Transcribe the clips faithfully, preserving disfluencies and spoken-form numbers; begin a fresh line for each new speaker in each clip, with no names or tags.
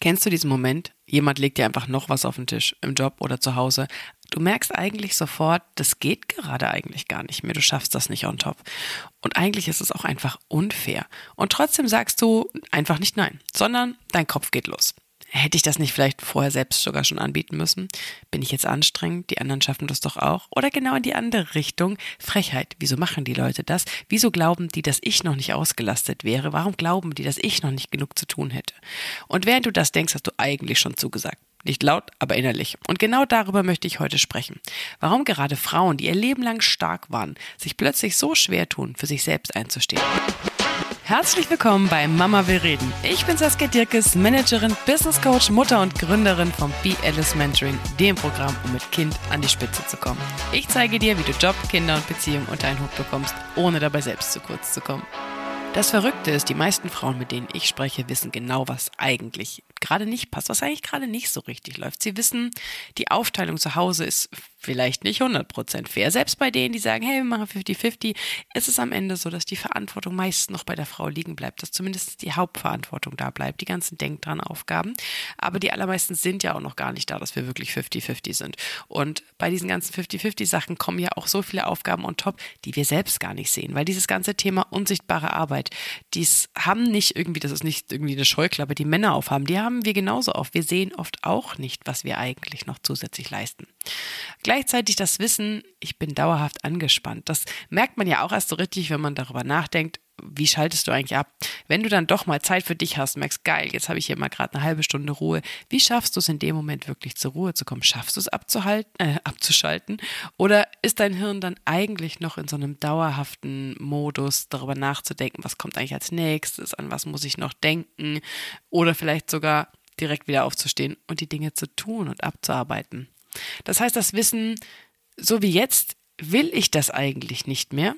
Kennst du diesen Moment? Jemand legt dir einfach noch was auf den Tisch, im Job oder zu Hause. Du merkst eigentlich sofort, das geht gerade eigentlich gar nicht mehr. Du schaffst das nicht on top. Und eigentlich ist es auch einfach unfair. Und trotzdem sagst du einfach nicht nein, sondern dein Kopf geht los. Hätte ich das nicht vielleicht vorher selbst sogar schon anbieten müssen? Bin ich jetzt anstrengend? Die anderen schaffen das doch auch. Oder genau in die andere Richtung. Frechheit. Wieso machen die Leute das? Wieso glauben die, dass ich noch nicht ausgelastet wäre? Warum glauben die, dass ich noch nicht genug zu tun hätte? Und während du das denkst, hast du eigentlich schon zugesagt. Nicht laut, aber innerlich. Und genau darüber möchte ich heute sprechen. Warum gerade Frauen, die ihr Leben lang stark waren, sich plötzlich so schwer tun, für sich selbst einzustehen. Herzlich willkommen bei Mama will reden. Ich bin Saskia Dirkes, Managerin, Business Coach, Mutter und Gründerin vom Be Alice Mentoring, dem Programm, um mit Kind an die Spitze zu kommen. Ich zeige dir, wie du Job, Kinder und Beziehung unter einen Hut bekommst, ohne dabei selbst zu kurz zu kommen. Das Verrückte ist, die meisten Frauen, mit denen ich spreche, wissen genau, was eigentlich gerade nicht passt, was eigentlich gerade nicht so richtig läuft. Sie wissen, die Aufteilung zu Hause ist vielleicht nicht hundert Prozent fair. Selbst bei denen, die sagen, hey, wir machen fünfzig fünfzig, ist es am Ende so, dass die Verantwortung meist noch bei der Frau liegen bleibt, dass zumindest die Hauptverantwortung da bleibt, die ganzen Denk dran Aufgaben. Aber die allermeisten sind ja auch noch gar nicht da, dass wir wirklich fünfzig fünfzig sind. Und bei diesen ganzen fünfzig fünfzig Sachen kommen ja auch so viele Aufgaben on top, die wir selbst gar nicht sehen, weil dieses ganze Thema unsichtbare Arbeit, dies haben nicht irgendwie, das ist nicht irgendwie eine Scheuklappe, die Männer aufhaben, die haben wir genauso oft. Wir sehen oft auch nicht, was wir eigentlich noch zusätzlich leisten. Gleichzeitig das Wissen, ich bin dauerhaft angespannt. Das merkt man ja auch erst so richtig, wenn man darüber nachdenkt, wie schaltest du eigentlich ab? Wenn du dann doch mal Zeit für dich hast, merkst, geil, jetzt habe ich hier mal gerade eine halbe Stunde Ruhe. Wie schaffst du es in dem Moment wirklich zur Ruhe zu kommen? Schaffst du es abzuhalten, äh, abzuschalten? Oder ist dein Hirn dann eigentlich noch in so einem dauerhaften Modus, darüber nachzudenken, was kommt eigentlich als nächstes, an was muss ich noch denken? Oder vielleicht sogar direkt wieder aufzustehen und die Dinge zu tun und abzuarbeiten. Das heißt, das Wissen, so wie jetzt, will ich das eigentlich nicht mehr.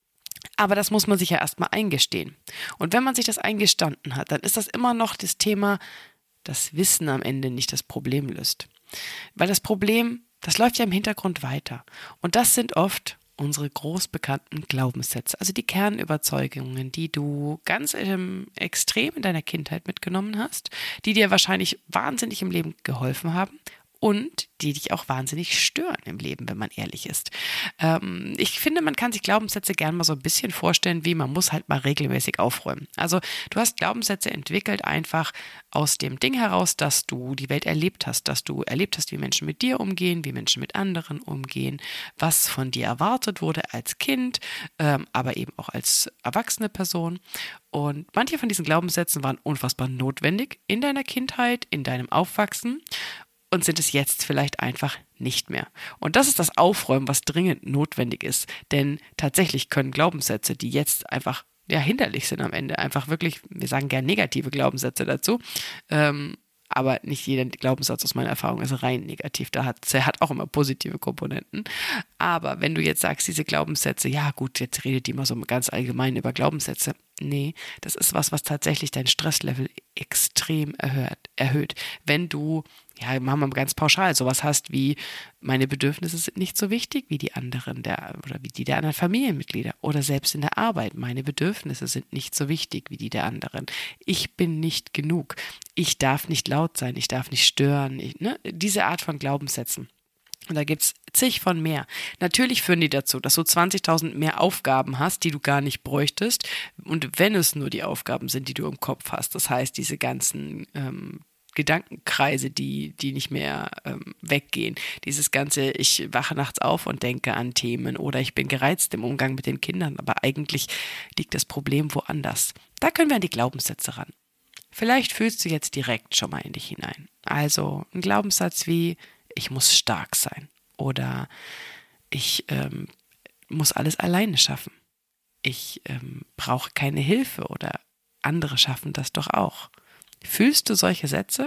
Aber das muss man sich ja erstmal eingestehen. Und wenn man sich das eingestanden hat, dann ist das immer noch das Thema, das Wissen am Ende nicht das Problem löst. Weil das Problem, das läuft ja im Hintergrund weiter. Und das sind oft unsere großbekannten Glaubenssätze, also die Kernüberzeugungen, die du ganz ähm, extrem in deiner Kindheit mitgenommen hast, die dir wahrscheinlich wahnsinnig im Leben geholfen haben und die dich auch wahnsinnig stören im Leben, wenn man ehrlich ist. Ähm, ich finde, man kann sich Glaubenssätze gerne mal so ein bisschen vorstellen, wie man muss halt mal regelmäßig aufräumen. Also du hast Glaubenssätze entwickelt einfach aus dem Ding heraus, dass du die Welt erlebt hast, dass du erlebt hast, wie Menschen mit dir umgehen, wie Menschen mit anderen umgehen, was von dir erwartet wurde als Kind, ähm, aber eben auch als erwachsene Person. Und manche von diesen Glaubenssätzen waren unfassbar notwendig in deiner Kindheit, in deinem Aufwachsen, und sind es jetzt vielleicht einfach nicht mehr. Und das ist das Aufräumen, was dringend notwendig ist. Denn tatsächlich können Glaubenssätze, die jetzt einfach ja, hinderlich sind am Ende, einfach wirklich, wir sagen gerne negative Glaubenssätze dazu, ähm, aber nicht jeder Glaubenssatz aus meiner Erfahrung ist rein negativ. Da hat er hat auch immer positive Komponenten. Aber wenn du jetzt sagst, diese Glaubenssätze, ja gut, jetzt redet die mal so ganz allgemein über Glaubenssätze. Nee, das ist was, was tatsächlich dein Stresslevel extrem erhöht. erhöht. Wenn du, ja, machen wir mal ganz pauschal, sowas hast wie, meine Bedürfnisse sind nicht so wichtig wie die anderen der, oder wie die der anderen Familienmitglieder oder selbst in der Arbeit. Meine Bedürfnisse sind nicht so wichtig wie die der anderen. Ich bin nicht genug. Ich darf nicht laut sein. Ich darf nicht stören. Ich, ne? Diese Art von Glaubenssätzen. Und da gibt's zig von mehr. Natürlich führen die dazu, dass du zwanzigtausend mehr Aufgaben hast, die du gar nicht bräuchtest. Und wenn es nur die Aufgaben sind, die du im Kopf hast, das heißt, diese ganzen ähm, Gedankenkreise, die, die nicht mehr ähm, weggehen. Dieses ganze, ich wache nachts auf und denke an Themen oder ich bin gereizt im Umgang mit den Kindern, aber eigentlich liegt das Problem woanders. Da können wir an die Glaubenssätze ran. Vielleicht fühlst du jetzt direkt schon mal in dich hinein. Also ein Glaubenssatz wie, ich muss stark sein oder ich ähm, muss alles alleine schaffen. Ich ähm, brauche keine Hilfe oder andere schaffen das doch auch. Fühlst du solche Sätze?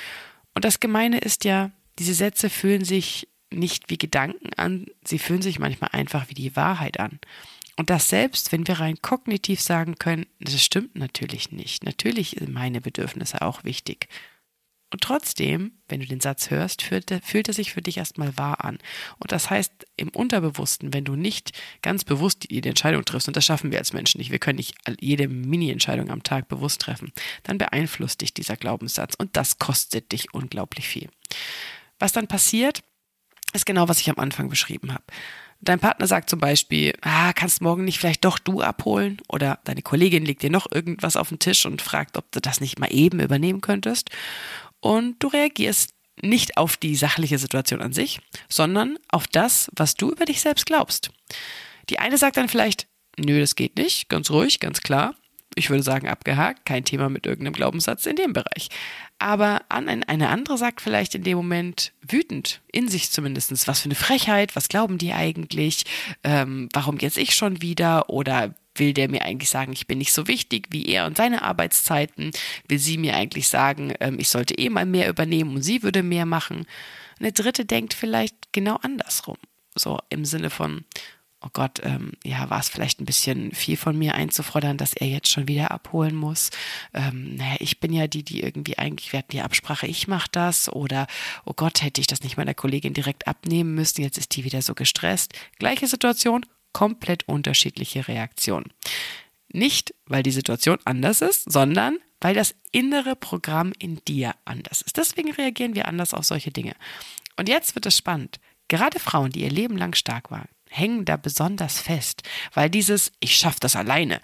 Und das Gemeine ist ja, diese Sätze fühlen sich nicht wie Gedanken an, sie fühlen sich manchmal einfach wie die Wahrheit an. Und das selbst, wenn wir rein kognitiv sagen können, das stimmt natürlich nicht. Natürlich sind meine Bedürfnisse auch wichtig. Und trotzdem, wenn du den Satz hörst, fühlt er, fühlt er sich für dich erstmal wahr an. Und das heißt, im Unterbewussten, wenn du nicht ganz bewusst die, die Entscheidung triffst, und das schaffen wir als Menschen nicht, wir können nicht jede Mini-Entscheidung am Tag bewusst treffen, dann beeinflusst dich dieser Glaubenssatz und das kostet dich unglaublich viel. Was dann passiert, ist genau, was ich am Anfang beschrieben habe. Dein Partner sagt zum Beispiel, ah, kannst morgen nicht vielleicht doch du abholen? Oder deine Kollegin legt dir noch irgendwas auf den Tisch und fragt, ob du das nicht mal eben übernehmen könntest. Und du reagierst nicht auf die sachliche Situation an sich, sondern auf das, was du über dich selbst glaubst. Die eine sagt dann vielleicht, nö, das geht nicht, ganz ruhig, ganz klar. Ich würde sagen, abgehakt, kein Thema mit irgendeinem Glaubenssatz in dem Bereich. Aber eine andere sagt vielleicht in dem Moment wütend, in sich zumindest, was für eine Frechheit, was glauben die eigentlich, ähm, warum jetzt ich schon wieder, oder will der mir eigentlich sagen, ich bin nicht so wichtig wie er und seine Arbeitszeiten, will sie mir eigentlich sagen, ähm, ich sollte eh mal mehr übernehmen und sie würde mehr machen. Eine dritte denkt vielleicht genau andersrum, so im Sinne von, oh Gott, ähm, ja, war es vielleicht ein bisschen viel von mir einzufordern, dass er jetzt schon wieder abholen muss. Ähm, naja, ich bin ja die, die irgendwie eigentlich, wir hatten die Absprache, ich mache das. Oder, oh Gott, hätte ich das nicht meiner Kollegin direkt abnehmen müssen, jetzt ist die wieder so gestresst. Gleiche Situation, komplett unterschiedliche Reaktionen. Nicht, weil die Situation anders ist, sondern weil das innere Programm in dir anders ist. Deswegen reagieren wir anders auf solche Dinge. Und jetzt wird es spannend. Gerade Frauen, die ihr Leben lang stark waren, hängen da besonders fest, weil dieses ich schaffe das alleine,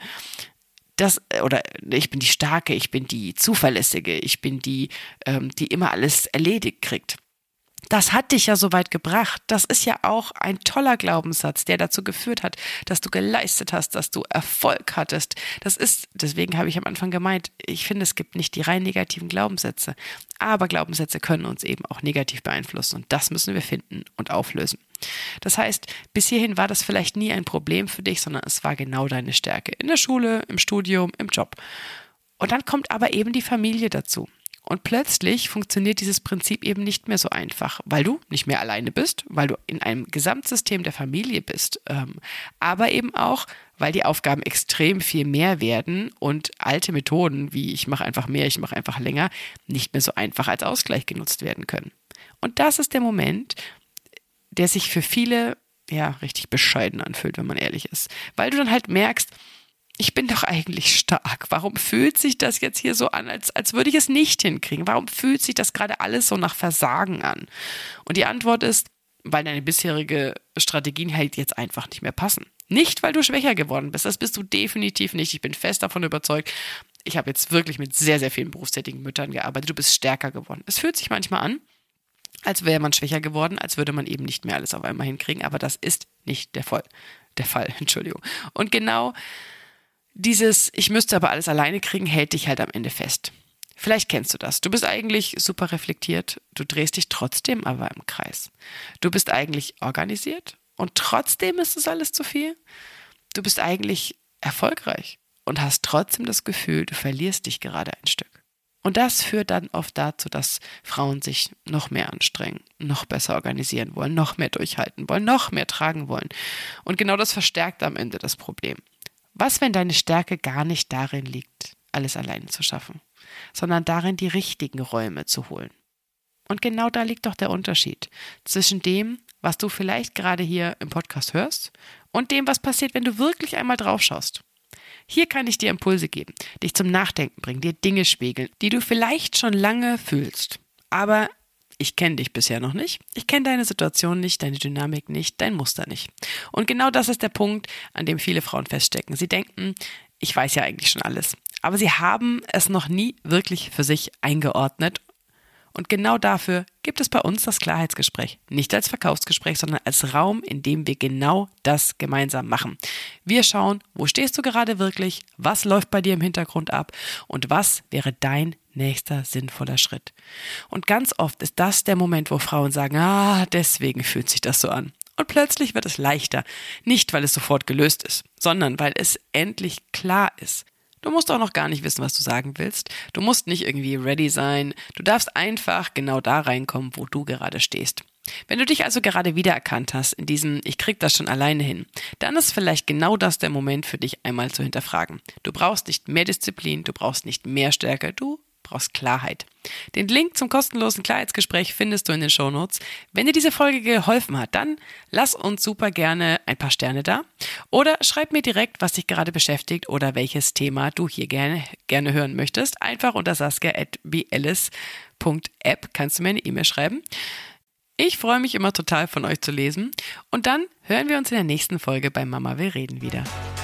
das oder ich bin die Starke, ich bin die Zuverlässige, ich bin die, ähm, die immer alles erledigt kriegt. Das hat dich ja so weit gebracht. Das ist ja auch ein toller Glaubenssatz, der dazu geführt hat, dass du geleistet hast, dass du Erfolg hattest. Das ist, deswegen habe ich am Anfang gemeint, ich finde, es gibt nicht die rein negativen Glaubenssätze, aber Glaubenssätze können uns eben auch negativ beeinflussen und das müssen wir finden und auflösen. Das heißt, bis hierhin war das vielleicht nie ein Problem für dich, sondern es war genau deine Stärke. In der Schule, im Studium, im Job. Und dann kommt aber eben die Familie dazu. Und plötzlich funktioniert dieses Prinzip eben nicht mehr so einfach, weil du nicht mehr alleine bist, weil du in einem Gesamtsystem der Familie bist, ähm, aber eben auch, weil die Aufgaben extrem viel mehr werden und alte Methoden wie ich mache einfach mehr, ich mache einfach länger, nicht mehr so einfach als Ausgleich genutzt werden können. Und das ist der Moment, der sich für viele ja richtig bescheiden anfühlt, wenn man ehrlich ist, weil du dann halt merkst, ich bin doch eigentlich stark. Warum fühlt sich das jetzt hier so an, als, als würde ich es nicht hinkriegen? Warum fühlt sich das gerade alles so nach Versagen an? Und die Antwort ist, weil deine bisherige Strategien halt jetzt einfach nicht mehr passen. Nicht, weil du schwächer geworden bist. Das bist du definitiv nicht. Ich bin fest davon überzeugt. Ich habe jetzt wirklich mit sehr, sehr vielen berufstätigen Müttern gearbeitet. Du bist stärker geworden. Es fühlt sich manchmal an, als wäre man schwächer geworden, als würde man eben nicht mehr alles auf einmal hinkriegen. Aber das ist nicht der Fall. Der Fall, Entschuldigung. Und genau dieses, ich müsste aber alles alleine kriegen, hält dich halt am Ende fest. Vielleicht kennst du das. Du bist eigentlich super reflektiert, du drehst dich trotzdem aber im Kreis. Du bist eigentlich organisiert und trotzdem ist es alles zu viel. Du bist eigentlich erfolgreich und hast trotzdem das Gefühl, du verlierst dich gerade ein Stück. Und das führt dann oft dazu, dass Frauen sich noch mehr anstrengen, noch besser organisieren wollen, noch mehr durchhalten wollen, noch mehr tragen wollen. Und genau das verstärkt am Ende das Problem. Was, wenn deine Stärke gar nicht darin liegt, alles alleine zu schaffen, sondern darin, die richtigen Räume zu holen? Und genau da liegt doch der Unterschied zwischen dem, was du vielleicht gerade hier im Podcast hörst und dem, was passiert, wenn du wirklich einmal drauf schaust. Hier kann ich dir Impulse geben, dich zum Nachdenken bringen, dir Dinge spiegeln, die du vielleicht schon lange fühlst. Aber ich kenne dich bisher noch nicht, ich kenne deine Situation nicht, deine Dynamik nicht, dein Muster nicht. Und genau das ist der Punkt, an dem viele Frauen feststecken. Sie denken, ich weiß ja eigentlich schon alles, aber sie haben es noch nie wirklich für sich eingeordnet. Und genau dafür gibt es bei uns das Klarheitsgespräch. Nicht als Verkaufsgespräch, sondern als Raum, in dem wir genau das gemeinsam machen. Wir schauen, wo stehst du gerade wirklich, was läuft bei dir im Hintergrund ab und was wäre dein nächster sinnvoller Schritt. Und ganz oft ist das der Moment, wo Frauen sagen, ah, deswegen fühlt sich das so an. Und plötzlich wird es leichter. Nicht, weil es sofort gelöst ist, sondern weil es endlich klar ist. Du musst auch noch gar nicht wissen, was du sagen willst. Du musst nicht irgendwie ready sein. Du darfst einfach genau da reinkommen, wo du gerade stehst. Wenn du dich also gerade wiedererkannt hast in diesem ich krieg das schon alleine hin, dann ist vielleicht genau das der Moment für dich einmal zu hinterfragen. Du brauchst nicht mehr Disziplin, du brauchst nicht mehr Stärke, du brauchst Klarheit. Den Link zum kostenlosen Klarheitsgespräch findest du in den Shownotes. Wenn dir diese Folge geholfen hat, dann lass uns super gerne ein paar Sterne da oder schreib mir direkt, was dich gerade beschäftigt oder welches Thema du hier gerne, gerne hören möchtest. Einfach unter saskia at b ellis punkt app kannst du mir eine E-Mail schreiben. Ich freue mich immer total von euch zu lesen und dann hören wir uns in der nächsten Folge bei Mama will reden wieder.